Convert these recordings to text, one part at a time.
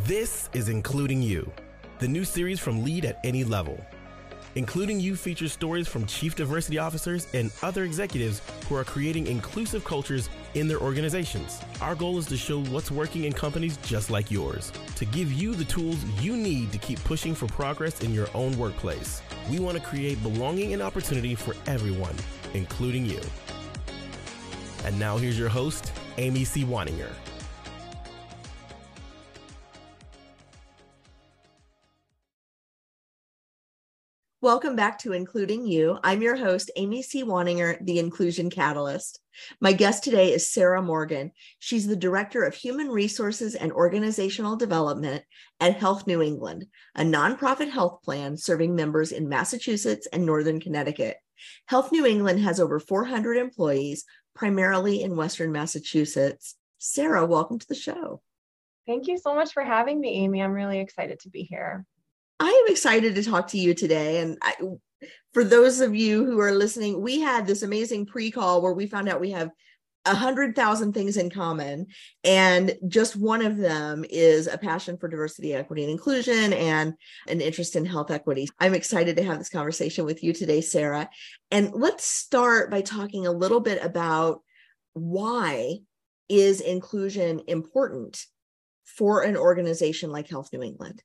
This is Including You, the new series from Lead at Any Level. Including You features stories from chief diversity officers and other executives who are creating inclusive cultures in their organizations. Our goal is to show what's working in companies just like yours, to give you the tools you need to keep pushing for progress in your own workplace. We want to create belonging and opportunity for everyone, including you. And now here's your host, Amy C. Waninger. Welcome back to Including You. I'm your host, Amy C. Waninger, the Inclusion Catalyst. My guest today is Sarah Morgan. She's the Director of Human Resources and Organizational Development at Health New England, a nonprofit health plan serving members in Massachusetts and Northern Connecticut. Health New England has over 400 employees, primarily in Western Massachusetts. Sarah, welcome to the show. Thank you so much for having me, Amy. I'm really excited to be here. I am excited to talk to you today. And for those of you who are listening, we had this amazing pre-call where we found out we have 100,000 things in common. And just one of them is a passion for diversity, equity, and inclusion and an interest in health equity. I'm excited to have this conversation with you today, Sarah. And let's start by talking a little bit about why is inclusion important for an organization like Health New England?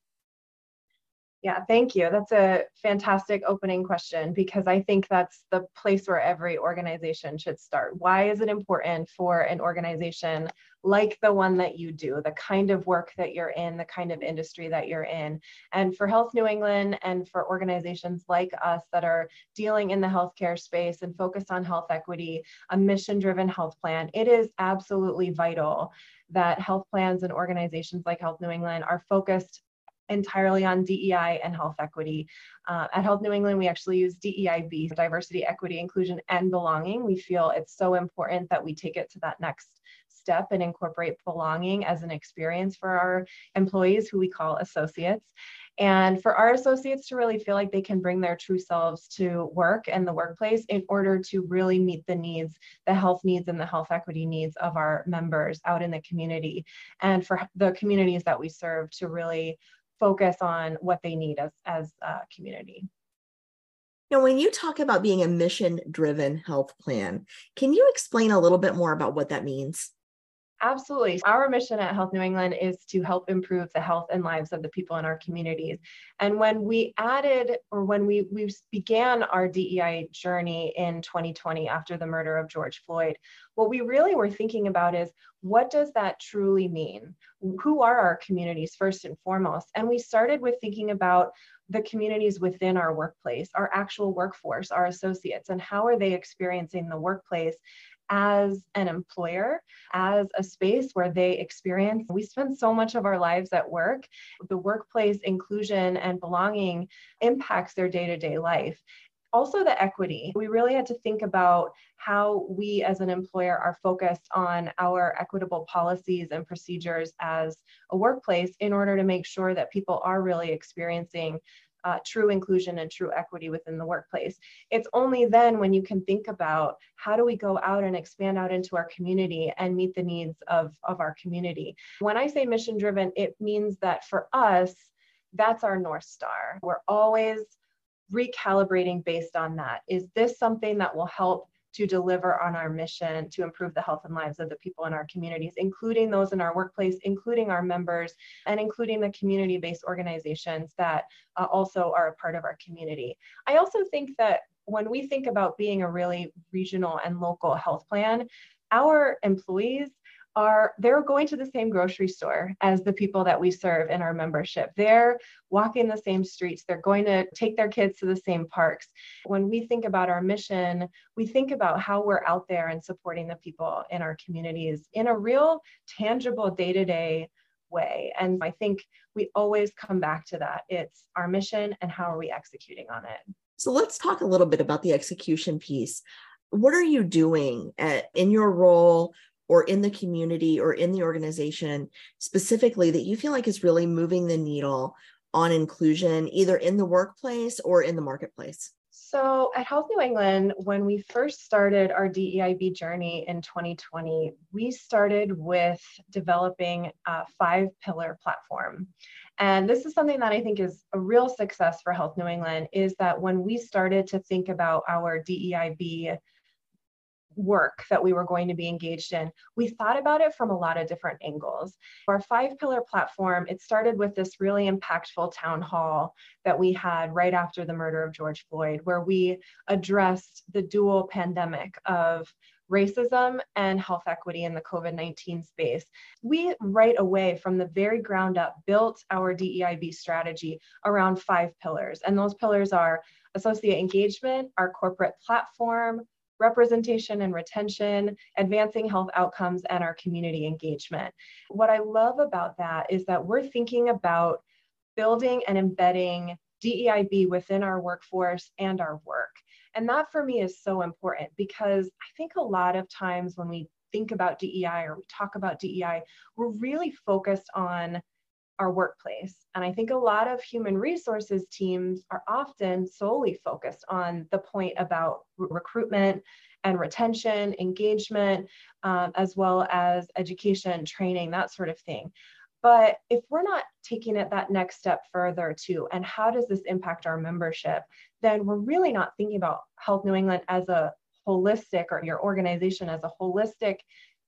Yeah, thank you. That's a fantastic opening question because I think that's the place where every organization should start. Why is it important for an organization like the one that you do, the kind of work that you're in, the kind of industry that you're in? And for Health New England and for organizations like us that are dealing in the healthcare space and focused on health equity, a mission-driven health plan, it is absolutely vital that health plans and organizations like Health New England are focused entirely on DEI and health equity. At Health New England, we actually use DEIB, diversity, equity, inclusion, and belonging. We feel it's so important that we take it to that next step and incorporate belonging as an experience for our employees, who we call associates. And for our associates to really feel like they can bring their true selves to work and the workplace in order to really meet the needs, the health needs and the health equity needs of our members out in the community, and for the communities that we serve to really focus on what they need as a community. Now, when you talk about being a mission-driven health plan, can you explain a little bit more about what that means? Absolutely. Our mission at Health New England is to help improve the health and lives of the people in our communities. And when we began our DEI journey in 2020 after the murder of George Floyd, what we really were thinking about is, what does that truly mean? Who are our communities first and foremost? And we started with thinking about the communities within our workplace, our actual workforce, our associates, and how are they experiencing the workplace as an employer, as a space where they experience. We spend so much of our lives at work. The workplace inclusion and belonging impacts their day-to-day life. Also the equity. We really had to think about how we as an employer are focused on our equitable policies and procedures as a workplace in order to make sure that people are really experiencing true inclusion and true equity within the workplace. It's only then when you can think about how do we go out and expand out into our community and meet the needs of our community. When I say mission driven, it means that for us, that's our North Star. We're always recalibrating based on that. Is this something that will help to deliver on our mission to improve the health and lives of the people in our communities, including those in our workplace, including our members, and including the community-based organizations that also are a part of our community. I also think that when we think about being a really regional and local health plan, our employees they're going to the same grocery store as the people that we serve in our membership. They're walking the same streets. They're going to take their kids to the same parks. When we think about our mission, we think about how we're out there and supporting the people in our communities in a real tangible day-to-day way. And I think we always come back to that. It's our mission and how are we executing on it. So let's talk a little bit about the execution piece. What are you doing in your role or in the community or in the organization specifically that you feel like is really moving the needle on inclusion, either in the workplace or in the marketplace? So at Health New England, when we first started our DEIB journey in 2020, we started with developing a 5-pillar platform. And this is something that I think is a real success for Health New England, is that when we started to think about our DEIB work that we were going to be engaged in, we thought about it from a lot of different angles. Our 5-pillar platform, it started with this really impactful town hall that we had right after the murder of George Floyd, where we addressed the dual pandemic of racism and health equity in the COVID-19 space. We right away, from the very ground up, built our DEIB strategy around 5 pillars. And those pillars are associate engagement, our corporate platform, representation and retention, advancing health outcomes, and our community engagement. What I love about that is that we're thinking about building and embedding DEIB within our workforce and our work. And that for me is so important, because I think a lot of times when we think about DEI or we talk about DEI, we're really focused on our workplace. And I think a lot of human resources teams are often solely focused on the point about recruitment and retention, engagement, as well as education, training, that sort of thing. But if we're not taking it that next step further too, and how does this impact our membership, then we're really not thinking about Health New England as a holistic, or your organization as a holistic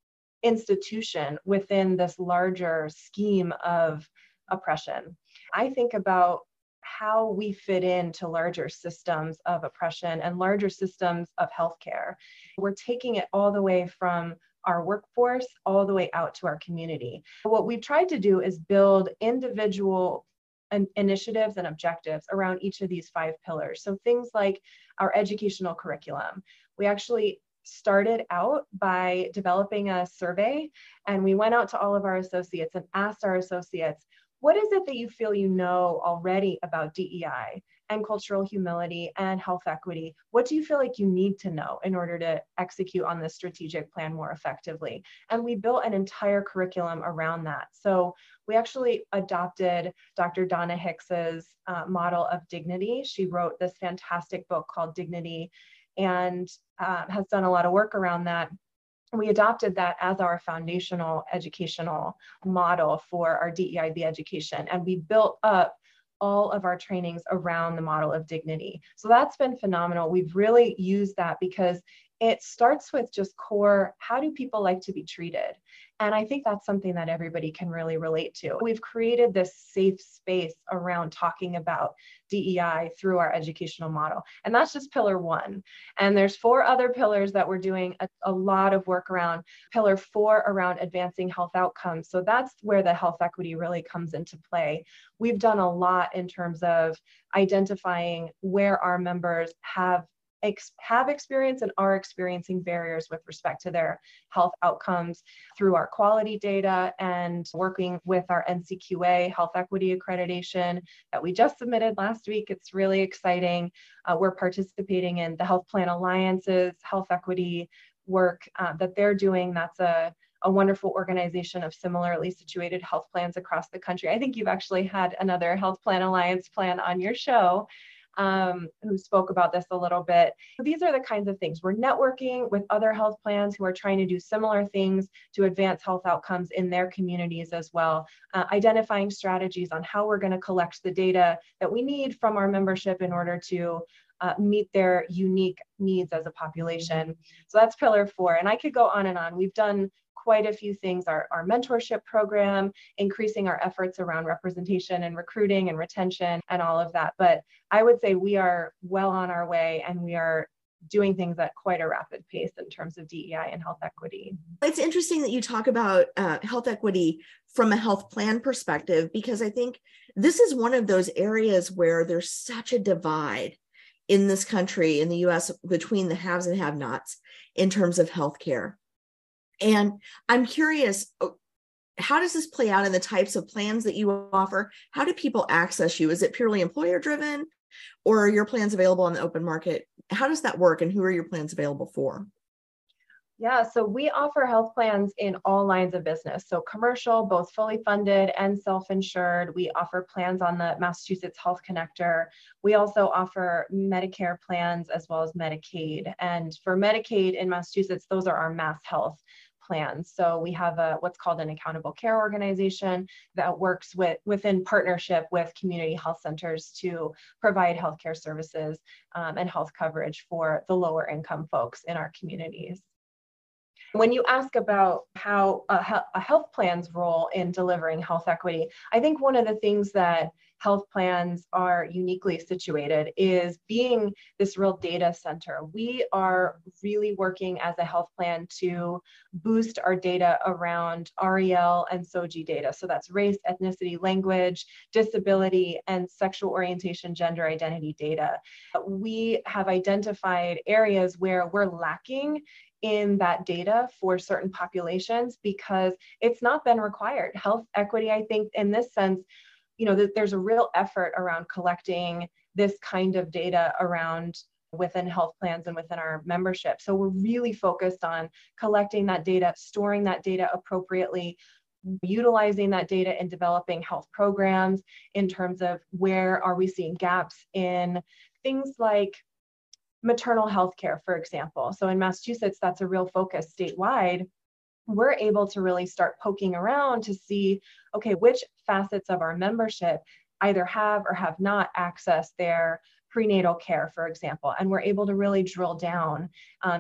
institution within this larger scheme of oppression. I think about how we fit into larger systems of oppression and larger systems of healthcare. We're taking it all the way from our workforce all the way out to our community. What we've tried to do is build individual initiatives and objectives around each of these 5 pillars. So things like our educational curriculum. We actually started out by developing a survey, and we went out to all of our associates and asked our associates, what is it that you feel you know already about DEI and cultural humility and health equity? What do you feel like you need to know in order to execute on this strategic plan more effectively? And we built an entire curriculum around that. So we actually adopted Dr. Donna Hicks's model of dignity. She wrote this fantastic book called Dignity, and has done a lot of work around that. We adopted that as our foundational educational model for our DEIB education. And we built up all of our trainings around the model of dignity. So that's been phenomenal. We've really used that because it starts with just core, how do people like to be treated? And I think that's something that everybody can really relate to. We've created this safe space around talking about DEI through our educational model. And that's just pillar 1. And there's 4 other pillars that we're doing a lot of work around. Pillar 4 around advancing health outcomes. So that's where the health equity really comes into play. We've done a lot in terms of identifying where our members have experienced and are experiencing barriers with respect to their health outcomes through our quality data, and working with our NCQA health equity accreditation that we just submitted last week. It's really exciting. We're participating in the Health Plan Alliance's health equity work that they're doing. That's a wonderful organization of similarly situated health plans across the country. I think you've actually had another Health Plan Alliance plan on your show, who spoke about this a little bit. These are the kinds of things. We're networking with other health plans who are trying to do similar things to advance health outcomes in their communities as well, identifying strategies on how we're going to collect the data that we need from our membership in order to meet their unique needs as a population. So that's pillar 4. And I could go on and on. We've done quite a few things, our mentorship program, increasing our efforts around representation and recruiting and retention and all of that. But I would say we are well on our way, and we are doing things at quite a rapid pace in terms of DEI and health equity. It's interesting that you talk about health equity from a health plan perspective, because I think this is one of those areas where there's such a divide in this country, in the US, between the haves and have-nots in terms of healthcare. And I'm curious, how does this play out in the types of plans that you offer? How do people access you? Is it purely employer driven, or are your plans available on the open market? How does that work, and who are your plans available for? Yeah, so we offer health plans in all lines of business. So commercial, both fully funded and self-insured. We offer plans on the Massachusetts Health Connector. We also offer Medicare plans as well as Medicaid. And for Medicaid in Massachusetts, those are our Mass Health plans. So we have what's called an accountable care organization that works within partnership with community health centers to provide healthcare services and health coverage for the lower income folks in our communities. When you ask about how a health plan's role in delivering health equity, I think one of the things that health plans are uniquely situated is being this real data center. We are really working as a health plan to boost our data around REL and SOGI data. So that's race, ethnicity, language, disability, and sexual orientation, gender identity data. We have identified areas where we're lacking in that data for certain populations because it's not been required. Health equity, I think, in this sense, there's a real effort around collecting this kind of data around within health plans and within our membership. So we're really focused on collecting that data, storing that data appropriately, utilizing that data in developing health programs in terms of where are we seeing gaps in things like maternal health care, for example. So in Massachusetts, that's a real focus statewide. We're able to really start poking around to see, okay, which facets of our membership either have or have not accessed their prenatal care, for example. And we're able to really drill down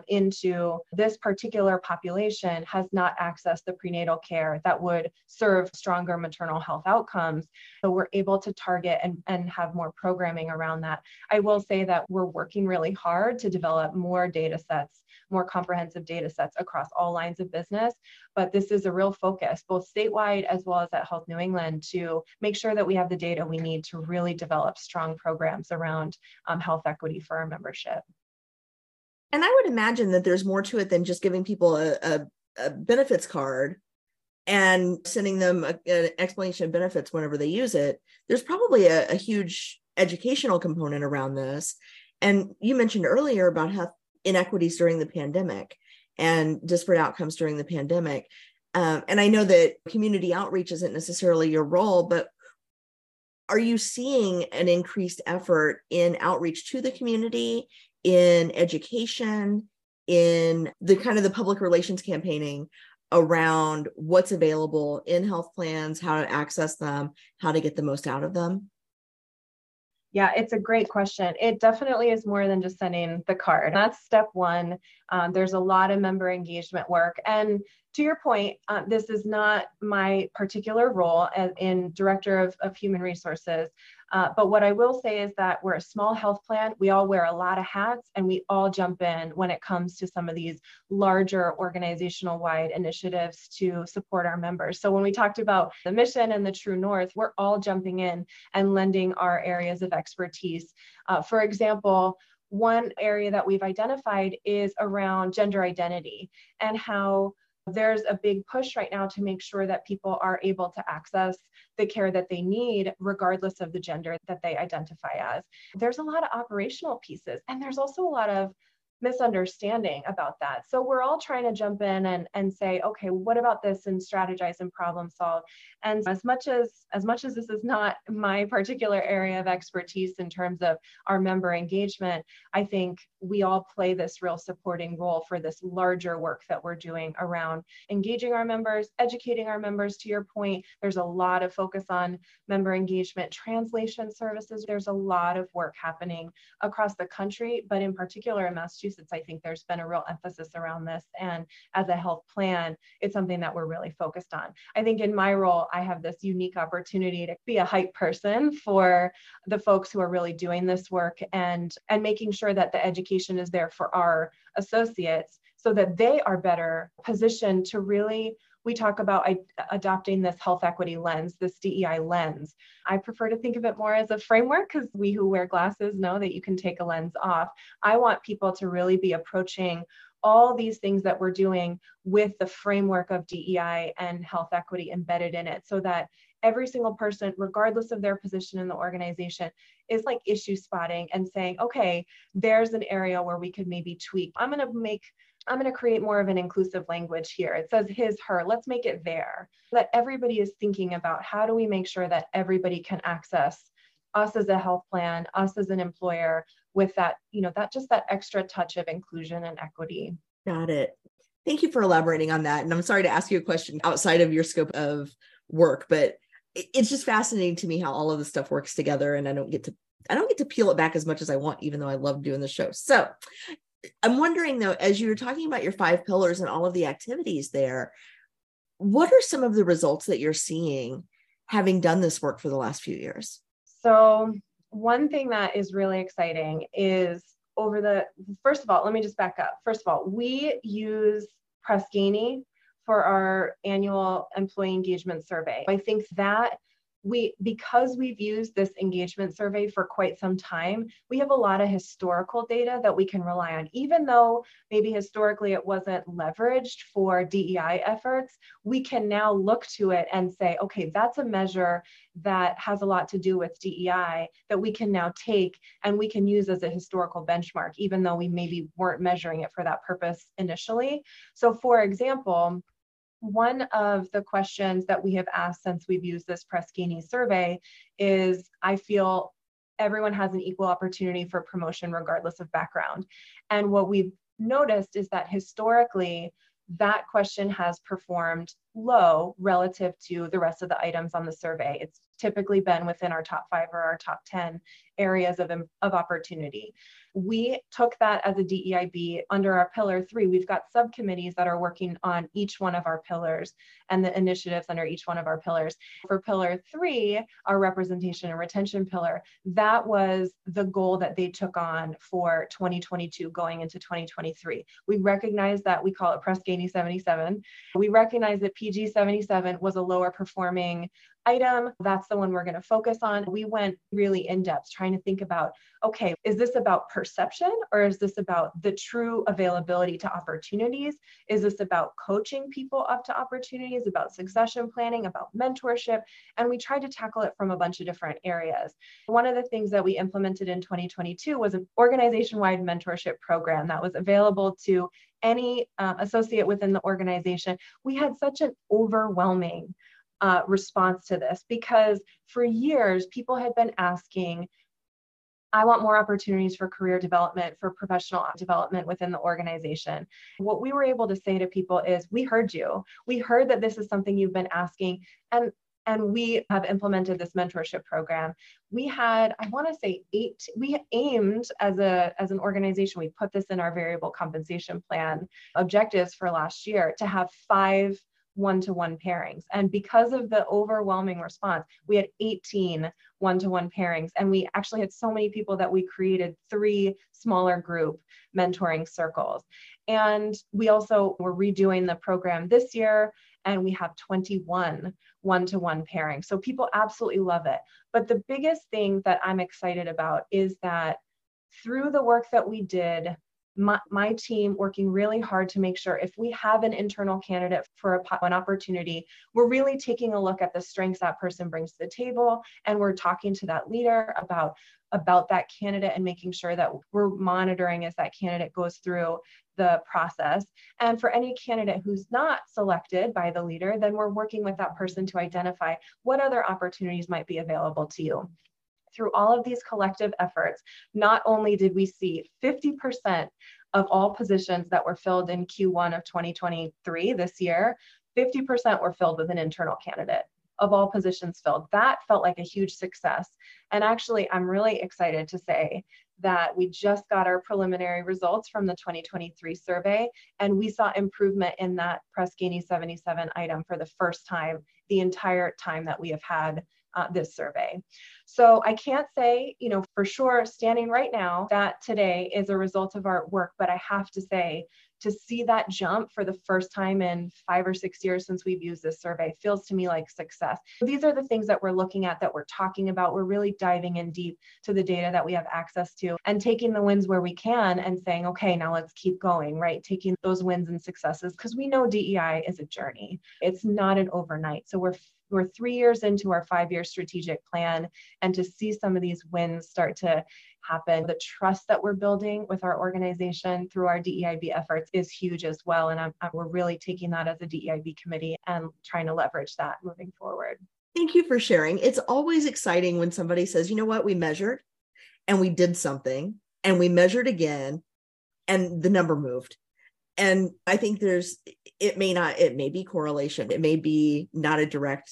into this particular population has not accessed the prenatal care that would serve stronger maternal health outcomes. So we're able to target and have more programming around that. I will say that we're working really hard to develop more data sets, more comprehensive data sets across all lines of business. But this is a real focus, both statewide as well as at Health New England, to make sure that we have the data we need to really develop strong programs around health equity for our membership. And I would imagine that there's more to it than just giving people a benefits card and sending them an explanation of benefits whenever they use it. There's probably a huge educational component around this. And you mentioned earlier about health inequities during the pandemic and disparate outcomes during the pandemic. And I know that community outreach isn't necessarily your role, but are you seeing an increased effort in outreach to the community, in education, in the kind of the public relations campaigning around what's available in health plans, how to access them, how to get the most out of them? Yeah, it's a great question. It definitely is more than just sending the card. That's step one. There's a lot of member engagement work. And to your point, this is not my particular role as in Director of Human Resources. But what I will say is that we're a small health plan. We all wear a lot of hats and we all jump in when it comes to some of these larger organizational wide initiatives to support our members. So when we talked about the mission and the true north, we're all jumping in and lending our areas of expertise. For example, one area that we've identified is around gender identity and how there's a big push right now to make sure that people are able to access the care that they need, regardless of the gender that they identify as. There's a lot of operational pieces, and there's also a lot of misunderstanding about that. So we're all trying to jump in and say, okay, what about this, and strategize and problem solve. And as much as this is not my particular area of expertise in terms of our member engagement, I think we all play this real supporting role for this larger work that we're doing around engaging our members, educating our members. To your point, there's a lot of focus on member engagement, translation services. There's a lot of work happening across the country, but in particular in Massachusetts, I think there's been a real emphasis around this. And as a health plan, it's something that we're really focused on. I think in my role, I have this unique opportunity to be a hype person for the folks who are really doing this work and making sure that the education is there for our associates so that they are better positioned to really, we talk about adopting this health equity lens, this DEI lens. I prefer to think of it more as a framework because we who wear glasses know that you can take a lens off. I want people to really be approaching all these things that we're doing with the framework of DEI and health equity embedded in it so that every single person, regardless of their position in the organization, is like issue spotting and saying, okay, there's an area where we could maybe tweak. I'm going to make I'm going to create more of an inclusive language here. It says his, her, let's make it there. That everybody is thinking about how do we make sure that everybody can access us as a health plan, us as an employer with that, that just that extra touch of inclusion and equity. Got it. Thank you for elaborating on that. And I'm sorry to ask you a question outside of your scope of work, but it's just fascinating to me how all of this stuff works together. And I don't get to peel it back as much as I want, even though I love doing the show. So I'm wondering though, as you were talking about your 5 pillars and all of the activities there, what are some of the results that you're seeing having done this work for the last few years? So one thing that is really exciting is first of all, let me just back up. First of all, we use Press Ganey for our annual employee engagement survey. I think that because we've used this engagement survey for quite some time, we have a lot of historical data that we can rely on. Even though maybe historically it wasn't leveraged for DEI efforts, we can now look to it and say, okay, that's a measure that has a lot to do with DEI that we can now take and we can use as a historical benchmark, even though we maybe weren't measuring it for that purpose initially. So for example, one of the questions that we have asked since we've used this Press Ganey survey is, I feel everyone has an equal opportunity for promotion regardless of background. And what we've noticed is that historically, that question has performed low relative to the rest of the items on the survey. It's typically been within our top 5 or our top 10 areas of opportunity. We took that as a DEIB under our pillar 3. We've got subcommittees that are working on each one of our pillars and the initiatives under each one of our pillars. For pillar 3, our representation and retention pillar, that was the goal that they took on for 2022 going into 2023. We recognize that we call it Press Ganey 77. We recognize that PG 77 was a lower performing item. That's the one we're going to focus on. We went really in depth trying to think about, okay, is this about perception or is this about the true availability to opportunities? Is this about coaching people up to opportunities, about succession planning, about mentorship? And we tried to tackle it from a bunch of different areas. One of the things that we implemented in 2022 was an organization-wide mentorship program that was available to any associate within the organization. We had such an overwhelming response to this because for years, people had been asking, I want more opportunities for career development, for professional development within the organization. What we were able to say to people is, we heard you. We heard that this is something you've been asking, and we have implemented this mentorship program. We had, I want to say we aimed as an organization, we put this in our variable compensation plan objectives for last year to have 5 one-to-one pairings. And because of the overwhelming response, we had 18 one-to-one pairings. And we actually had so many people that we created 3 smaller group mentoring circles. And we also were redoing the program this year, and we have 21 one-to-one pairings. So people absolutely love it. But the biggest thing that I'm excited about is that through the work that we did, my team working really hard to make sure if we have an internal candidate for an opportunity, we're really taking a look at the strengths that person brings to the table. And we're talking to that leader about that candidate and making sure that we're monitoring as that candidate goes through the process. And for any candidate who's not selected by the leader, then we're working with that person to identify what other opportunities might be available to you. Through all of these collective efforts, not only did we see 50% of all positions that were filled in Q1 of 2023 this year, 50% were filled with an internal candidate of all positions filled. That felt like a huge success. And actually, I'm really excited to say that we just got our preliminary results from the 2023 survey, and we saw improvement in that Press Ganey 77 item for the first time the entire time that we have had this survey. So I can't say, for sure standing right now that today is a result of our work, but I have to say, to see that jump for the first time in 5 or 6 years since we've used this survey feels to me like success. These are the things that we're looking at, that we're talking about. We're really diving in deep to the data that we have access to and taking the wins where we can and saying, okay, now let's keep going, right? Taking those wins and successes, because we know DEI is a journey. It's not an overnight. So we're 3 years into our 5-year strategic plan, and to see some of these wins start to happen, the trust that we're building with our organization through our DEIB efforts is huge as well. And we're really taking that as a DEIB committee and trying to leverage that moving forward. Thank you for sharing. It's always exciting when somebody says, you know what, we measured and we did something and we measured again and the number moved. And I think it may be correlation. It may be not a direct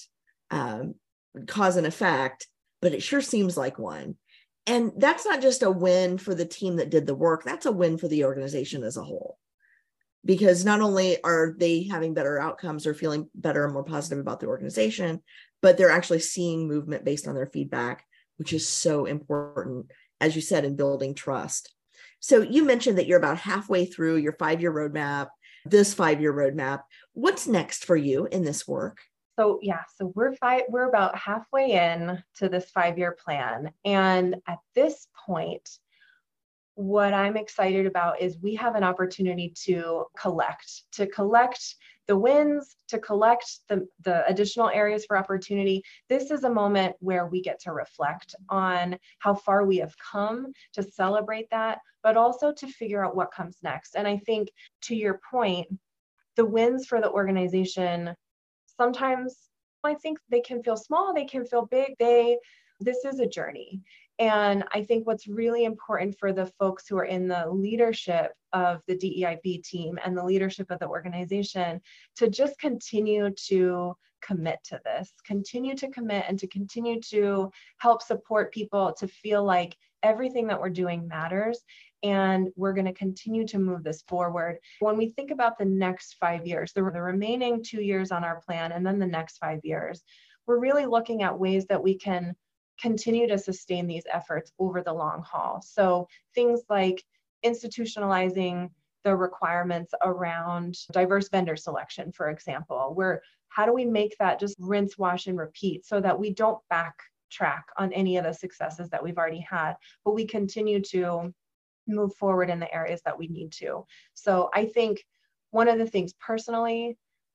cause and effect, but it sure seems like one. And that's not just a win for the team that did the work. That's a win for the organization as a whole. Because not only are they having better outcomes or feeling better and more positive about the organization, but they're actually seeing movement based on their feedback, which is so important, as you said, in building trust. So you mentioned that you're about halfway through your 5-year roadmap, this 5-year roadmap. What's next for you in this work? So we're about halfway in to this 5-year plan. And at this point, what I'm excited about is we have an opportunity to collect the wins, to collect the additional areas for opportunity. This is a moment where we get to reflect on how far we have come, to celebrate that, but also to figure out what comes next. And I think, to your point, the wins for the organization, sometimes I think they can feel small, they can feel big. This is a journey. And I think what's really important for the folks who are in the leadership of the DEIB team and the leadership of the organization to just continue to commit to this, continue to commit and to continue to help support people to feel like everything that we're doing matters. And we're going to continue to move this forward. When we think about the next 5 years, the remaining 2 years on our plan, and then the next 5 years, we're really looking at ways that we can continue to sustain these efforts over the long haul. So things like institutionalizing the requirements around diverse vendor selection, for example, how do we make that just rinse, wash, and repeat so that we don't backtrack on any of the successes that we've already had, but we continue to move forward in the areas that we need to. So I think one of the things personally,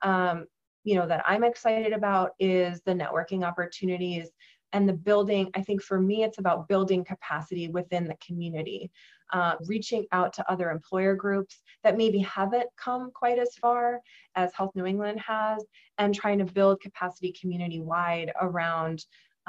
that I'm excited about is the networking opportunities and the building. I think for me, it's about building capacity within the community, reaching out to other employer groups that maybe haven't come quite as far as Health New England has, and trying to build capacity community-wide around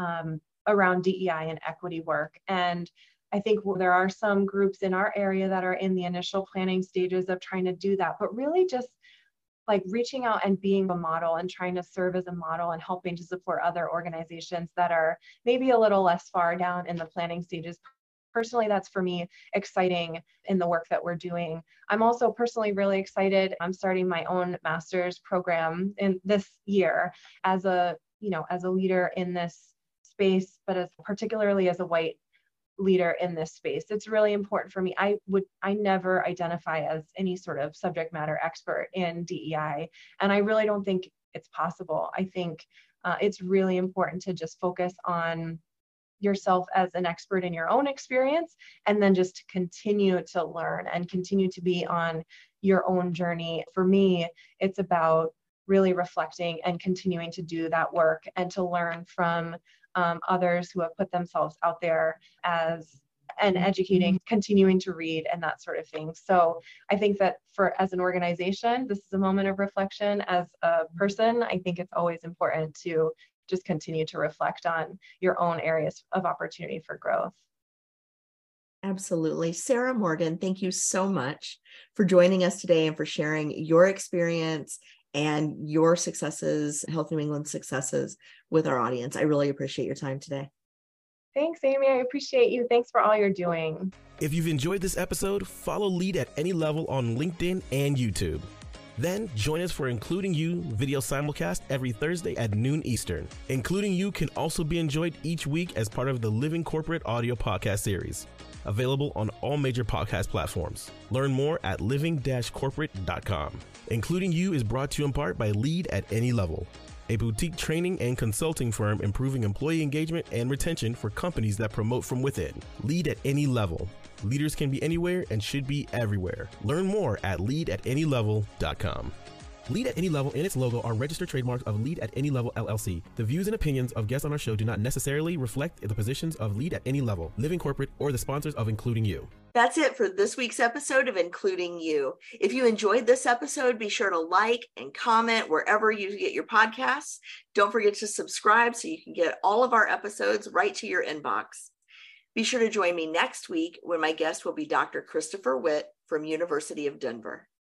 DEI and equity work. And I think there are some groups in our area that are in the initial planning stages of trying to do that, but really just like reaching out and being a model and trying to serve as a model and helping to support other organizations that are maybe a little less far down in the planning stages. Personally, that's for me exciting in the work that we're doing. I'm also personally really excited. I'm starting my own master's program in this year as a leader in this space, but particularly as a white leader in this space. It's really important for me. I never identify as any sort of subject matter expert in DEI, and I really don't think it's possible. I think it's really important to just focus on yourself as an expert in your own experience, and then just continue to learn and continue to be on your own journey. For me, it's about really reflecting and continuing to do that work and to learn from others who have put themselves out there and educating, continuing to read, and that sort of thing. So I think that as an organization, this is a moment of reflection. As a person, I think it's always important to just continue to reflect on your own areas of opportunity for growth. Absolutely. Sarah Morgan, thank you so much for joining us today and for sharing your experience and your successes, Health New England successes, with our audience. I really appreciate your time today. Thanks, Amy. I appreciate you. Thanks for all you're doing. If you've enjoyed this episode, follow Lead at Any Level on LinkedIn and YouTube. Then join us for Including You video simulcast every Thursday at noon Eastern. Including You can also be enjoyed each week as part of the Living Corporate audio podcast series, available on all major podcast platforms. Learn more at living-corporate.com. Including You is brought to you in part by Lead at Any Level, a boutique training and consulting firm improving employee engagement and retention for companies that promote from within. Lead at Any Level. Leaders can be anywhere and should be everywhere. Learn more at leadatanylevel.com. Lead at Any Level and its logo are registered trademarks of Lead at Any Level LLC. The views and opinions of guests on our show do not necessarily reflect the positions of Lead at Any Level, Living Corporate, or the sponsors of Including You. That's it for this week's episode of Including You. If you enjoyed this episode, be sure to like and comment wherever you get your podcasts. Don't forget to subscribe so you can get all of our episodes right to your inbox. Be sure to join me next week when my guest will be Dr. Christopher Witt from University of Denver.